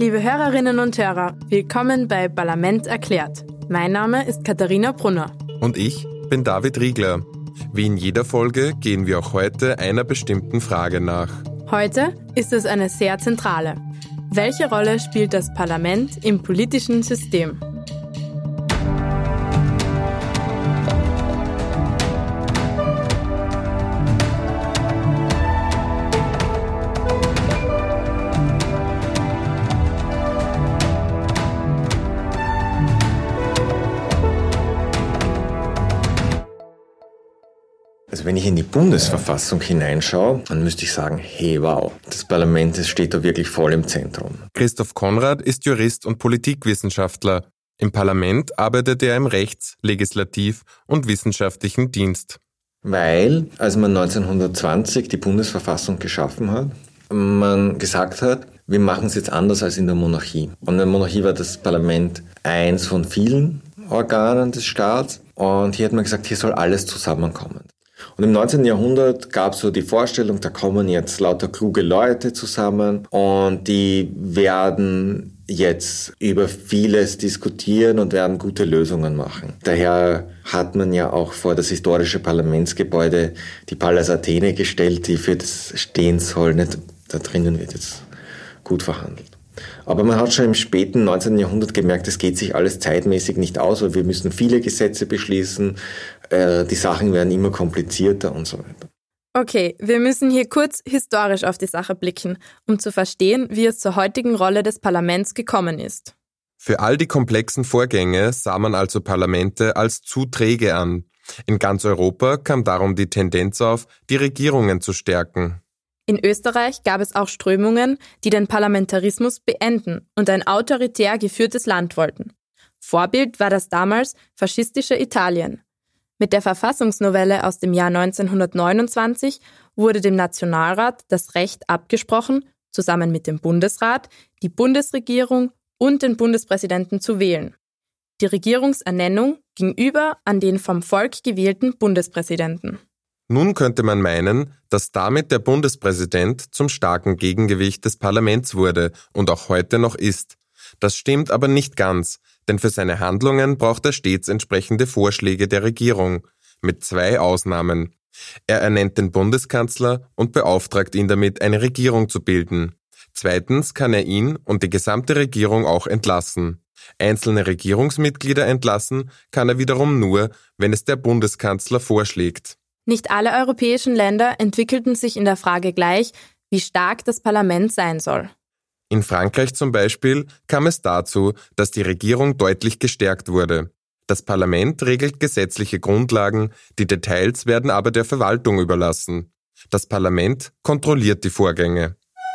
Liebe Hörerinnen und Hörer, willkommen bei Parlament erklärt. Mein Name ist Katharina Brunner. Und ich bin David Riegler. Wie in jeder Folge gehen wir auch heute einer bestimmten Frage nach. Heute ist es eine sehr zentrale. Welche Rolle spielt das Parlament im politischen System? Also wenn ich in die Bundesverfassung hineinschaue, dann müsste ich sagen, hey wow, das Parlament steht da wirklich voll im Zentrum. Christoph Konrad ist Jurist und Politikwissenschaftler. Im Parlament arbeitet er im Rechts-, Legislativ- und wissenschaftlichen Dienst. Weil, als man 1920 die Bundesverfassung geschaffen hat, man gesagt hat, wir machen es jetzt anders als in der Monarchie. Und in der Monarchie war das Parlament eins von vielen Organen des Staats. Und hier hat man gesagt, hier soll alles zusammenkommen. Und im 19. Jahrhundert gab es so die Vorstellung, da kommen jetzt lauter kluge Leute zusammen und die werden jetzt über vieles diskutieren und werden gute Lösungen machen. Daher hat man ja auch vor das historische Parlamentsgebäude die Pallas Athene gestellt, die für das stehen soll. Nicht, da drinnen wird jetzt gut verhandelt. Aber man hat schon im späten 19. Jahrhundert gemerkt, es geht sich alles zeitmäßig nicht aus, weil wir müssen viele Gesetze beschließen, die Sachen werden immer komplizierter und so weiter. Okay, wir müssen hier kurz historisch auf die Sache blicken, um zu verstehen, wie es zur heutigen Rolle des Parlaments gekommen ist. Für all die komplexen Vorgänge sah man also Parlamente als zu träge an. In ganz Europa kam darum die Tendenz auf, die Regierungen zu stärken. In Österreich gab es auch Strömungen, die den Parlamentarismus beenden und ein autoritär geführtes Land wollten. Vorbild war das damals faschistische Italien. Mit der Verfassungsnovelle aus dem Jahr 1929 wurde dem Nationalrat das Recht abgesprochen, zusammen mit dem Bundesrat, die Bundesregierung und den Bundespräsidenten zu wählen. Die Regierungsernennung ging über an den vom Volk gewählten Bundespräsidenten. Nun könnte man meinen, dass damit der Bundespräsident zum starken Gegengewicht des Parlaments wurde und auch heute noch ist. Das stimmt aber nicht ganz, denn für seine Handlungen braucht er stets entsprechende Vorschläge der Regierung, mit 2 Ausnahmen. Er ernennt den Bundeskanzler und beauftragt ihn damit, eine Regierung zu bilden. Zweitens kann er ihn und die gesamte Regierung auch entlassen. Einzelne Regierungsmitglieder entlassen kann er wiederum nur, wenn es der Bundeskanzler vorschlägt. Nicht alle europäischen Länder entwickelten sich in der Frage gleich, wie stark das Parlament sein soll. In Frankreich zum Beispiel kam es dazu, dass die Regierung deutlich gestärkt wurde. Das Parlament regelt gesetzliche Grundlagen, die Details werden aber der Verwaltung überlassen. Das Parlament kontrolliert die Vorgänge.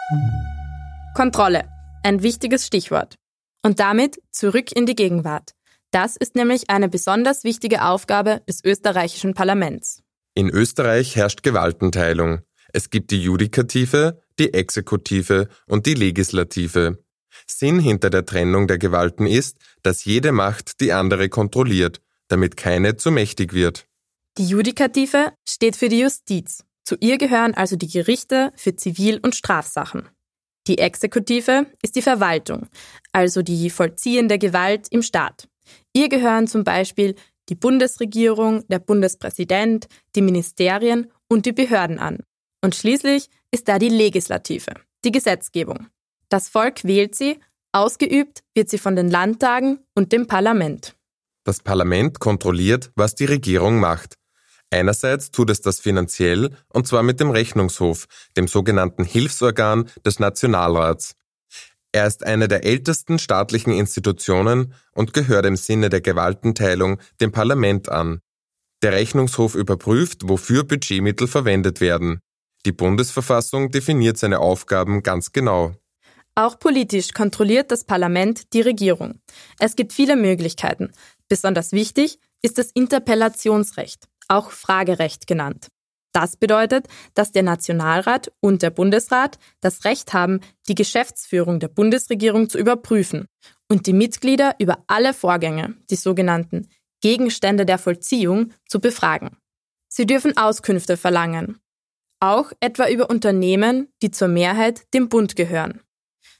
Kontrolle, ein wichtiges Stichwort. Und damit zurück in die Gegenwart. Das ist nämlich eine besonders wichtige Aufgabe des österreichischen Parlaments. In Österreich herrscht Gewaltenteilung. Es gibt die Judikative, die Exekutive und die Legislative. Sinn hinter der Trennung der Gewalten ist, dass jede Macht die andere kontrolliert, damit keine zu mächtig wird. Die Judikative steht für die Justiz. Zu ihr gehören also die Gerichte für Zivil- und Strafsachen. Die Exekutive ist die Verwaltung, also die vollziehende Gewalt im Staat. Ihr gehören zum Beispiel die Bundesregierung, der Bundespräsident, die Ministerien und die Behörden an. Und schließlich ist da die Legislative, die Gesetzgebung. Das Volk wählt sie, ausgeübt wird sie von den Landtagen und dem Parlament. Das Parlament kontrolliert, was die Regierung macht. Einerseits tut es das finanziell, und zwar mit dem Rechnungshof, dem sogenannten Hilfsorgan des Nationalrats. Er ist eine der ältesten staatlichen Institutionen und gehört im Sinne der Gewaltenteilung dem Parlament an. Der Rechnungshof überprüft, wofür Budgetmittel verwendet werden. Die Bundesverfassung definiert seine Aufgaben ganz genau. Auch politisch kontrolliert das Parlament die Regierung. Es gibt viele Möglichkeiten. Besonders wichtig ist das Interpellationsrecht, auch Fragerecht genannt. Das bedeutet, dass der Nationalrat und der Bundesrat das Recht haben, die Geschäftsführung der Bundesregierung zu überprüfen und die Mitglieder über alle Vorgänge, die sogenannten Gegenstände der Vollziehung, zu befragen. Sie dürfen Auskünfte verlangen, auch etwa über Unternehmen, die zur Mehrheit dem Bund gehören.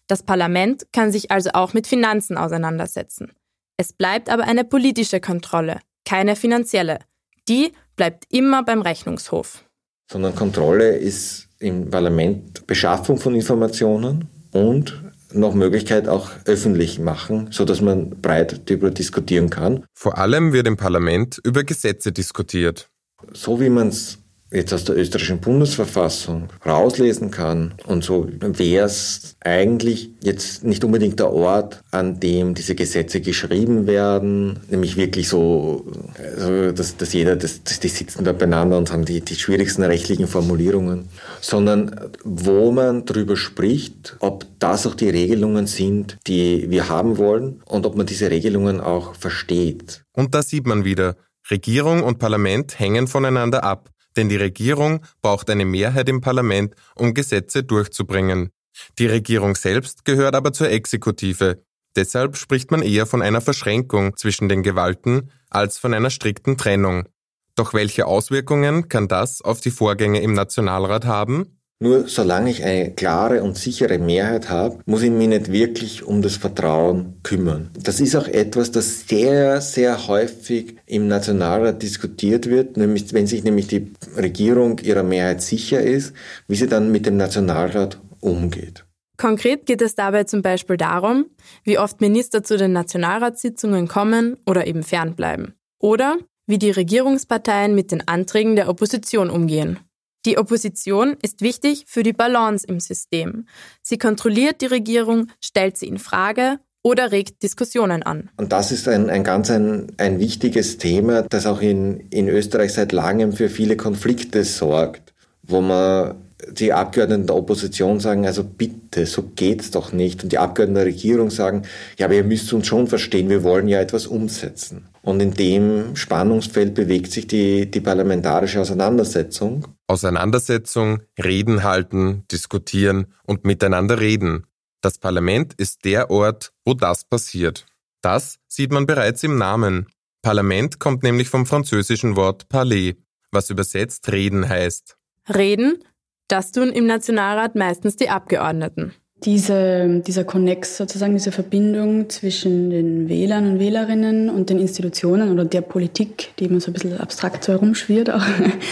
Das Parlament kann sich also auch mit Finanzen auseinandersetzen. Es bleibt aber eine politische Kontrolle, keine finanzielle. Die bleibt immer beim Rechnungshof. Sondern Kontrolle ist im Parlament Beschaffung von Informationen und noch Möglichkeit auch öffentlich machen, sodass man breit darüber diskutieren kann. Vor allem wird im Parlament über Gesetze diskutiert. So wie man es jetzt aus der österreichischen Bundesverfassung rauslesen kann und so wäre es eigentlich jetzt nicht unbedingt der Ort, an dem diese Gesetze geschrieben werden, nämlich wirklich so dass die sitzen da beieinander und haben die schwierigsten rechtlichen Formulierungen, sondern wo man drüber spricht, ob das auch die Regelungen sind, die wir haben wollen und ob man diese Regelungen auch versteht. Und da sieht man wieder, Regierung und Parlament hängen voneinander ab. Denn die Regierung braucht eine Mehrheit im Parlament, um Gesetze durchzubringen. Die Regierung selbst gehört aber zur Exekutive. Deshalb spricht man eher von einer Verschränkung zwischen den Gewalten als von einer strikten Trennung. Doch welche Auswirkungen kann das auf die Vorgänge im Nationalrat haben? Nur solange ich eine klare und sichere Mehrheit habe, muss ich mich nicht wirklich um das Vertrauen kümmern. Das ist auch etwas, das sehr, sehr häufig im Nationalrat diskutiert wird, nämlich wenn sich nämlich die Regierung ihrer Mehrheit sicher ist, wie sie dann mit dem Nationalrat umgeht. Konkret geht es dabei zum Beispiel darum, wie oft Minister zu den Nationalratssitzungen kommen oder eben fernbleiben. Oder wie die Regierungsparteien mit den Anträgen der Opposition umgehen. Die Opposition ist wichtig für die Balance im System. Sie kontrolliert die Regierung, stellt sie in Frage oder regt Diskussionen an. Und das ist ein wichtiges Thema, das auch in Österreich seit langem für viele Konflikte sorgt, wo man die Abgeordneten der Opposition sagen, also bitte, so geht's doch nicht. Und die Abgeordneten der Regierung sagen, ja, aber ihr müsst uns schon verstehen, wir wollen ja etwas umsetzen. Und in dem Spannungsfeld bewegt sich die parlamentarische Auseinandersetzung. Auseinandersetzung, Reden halten, diskutieren und miteinander reden. Das Parlament ist der Ort, wo das passiert. Das sieht man bereits im Namen. Parlament kommt nämlich vom französischen Wort parler, was übersetzt reden heißt. Reden? Das tun im Nationalrat meistens die Abgeordneten. Dieser Konnex sozusagen, diese Verbindung zwischen den Wählern und Wählerinnen und den Institutionen oder der Politik, die immer so ein bisschen abstrakt so herumschwirrt, auch,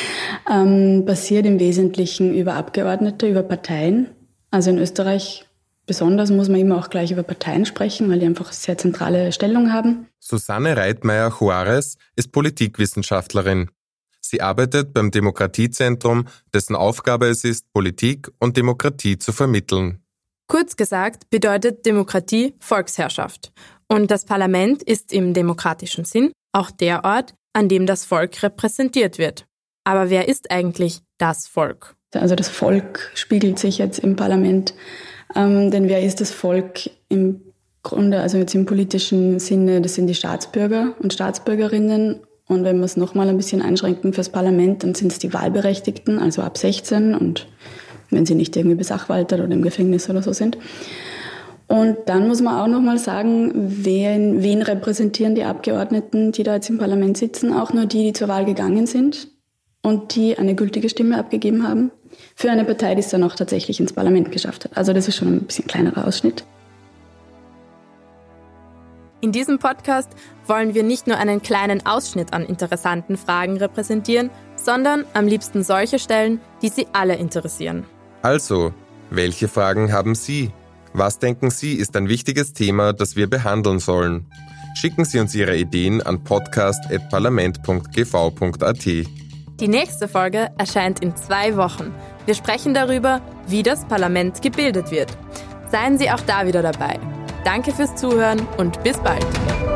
passiert im Wesentlichen über Abgeordnete, über Parteien. Also in Österreich besonders muss man immer auch gleich über Parteien sprechen, weil die einfach sehr zentrale Stellung haben. Susanne Reitmeier-Juarez ist Politikwissenschaftlerin. Sie arbeitet beim Demokratiezentrum, dessen Aufgabe es ist, Politik und Demokratie zu vermitteln. Kurz gesagt bedeutet Demokratie Volksherrschaft. Und das Parlament ist im demokratischen Sinn auch der Ort, an dem das Volk repräsentiert wird. Aber wer ist eigentlich das Volk? Also das Volk spiegelt sich jetzt im Parlament. Denn wer ist das Volk im Grunde, also jetzt im politischen Sinne, das sind die Staatsbürger und Staatsbürgerinnen. Und wenn wir es nochmal ein bisschen einschränken fürs Parlament, dann sind es die Wahlberechtigten, also ab 16 und wenn sie nicht irgendwie besachwaltet oder im Gefängnis oder so sind. Und dann muss man auch nochmal sagen, wen repräsentieren die Abgeordneten, die da jetzt im Parlament sitzen, auch nur die zur Wahl gegangen sind und die eine gültige Stimme abgegeben haben für eine Partei, die es dann auch tatsächlich ins Parlament geschafft hat. Also das ist schon ein bisschen kleinerer Ausschnitt. In diesem Podcast wollen wir nicht nur einen kleinen Ausschnitt an interessanten Fragen repräsentieren, sondern am liebsten solche stellen, die Sie alle interessieren. Also, welche Fragen haben Sie? Was denken Sie ist ein wichtiges Thema, das wir behandeln sollen? Schicken Sie uns Ihre Ideen an podcast@parlament.gv.at. Die nächste Folge erscheint in 2 Wochen. Wir sprechen darüber, wie das Parlament gebildet wird. Seien Sie auch da wieder dabei. Danke fürs Zuhören und bis bald.